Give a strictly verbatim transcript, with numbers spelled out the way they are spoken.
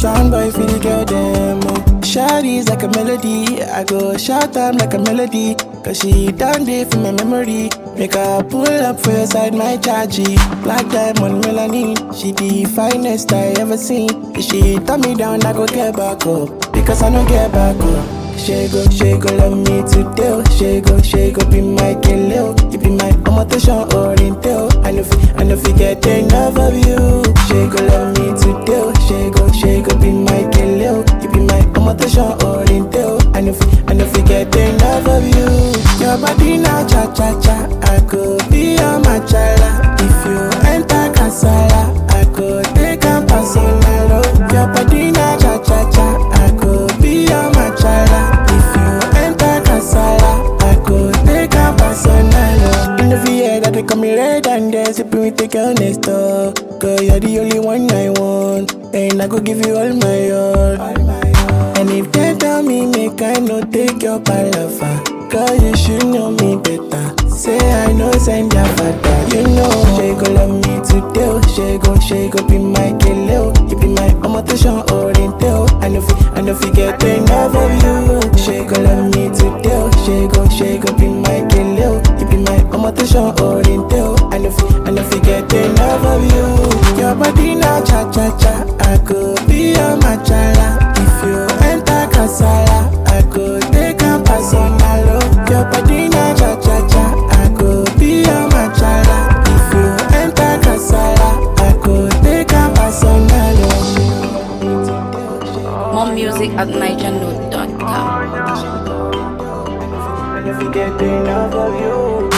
Sean boy for the girl them. Shawty's like a melody, I go shout them like a melody. Cause she done it for my memory. Make her pull up for your side, my chargy. Black diamond melanin, she the finest I ever seen. If she turn me down, I go get back up, because I don't get back up. She go, she go love me today. She go, she go be my killer. You be my omotation oriental. I know, I know, forget enough of you. She go love me today. She go, she go be my killer. You be my omotation oriental. I know, I know, forget enough of you. Your body now cha cha cha. I could be your machala. If you enter Kasala, I could take a personal. Your body now cha cha cha. I could be your machala. If you enter Kasala, I could take a personal. In the V A that they call me red and they sipping with the girl next door. Girl, you're the only one I want, and I go give you all my all. And if they tell me make I no take your palaver, girl, you should know me better. Say I know send your father. You know she go love me today. She go, she go be my killer. You be my omotation oriental. I know, I know forget enough of you. She go love me today. She go, she go be my killer. You be my omotation oriental. I know, I know forget enough of you. Your body now cha cha cha. I could be your machala. If you enter Kasala, I could take a personal. Your body now cha cha cha. I could be your machala. If you enter Kasala, I could take a personal. More music at niger note dot com. And if you get enough of you.